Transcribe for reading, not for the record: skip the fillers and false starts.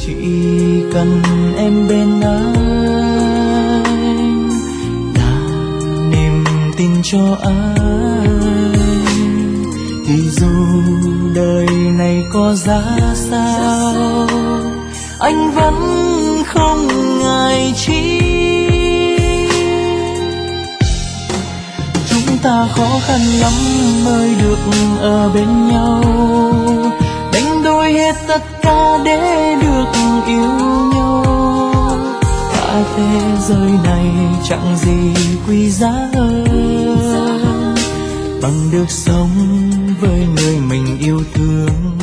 chỉ cần em bên anh là niềm tin cho anh. Thì dù đời này có giá sao, anh vẫn không ngại chi. Chúng ta khó khăn lắm mới được ở bên nhau, đánh đổi hết tất cả để được yêu nhau. Cả thế giới này chẳng gì quý giá hơn bằng được sống với người mình yêu thương.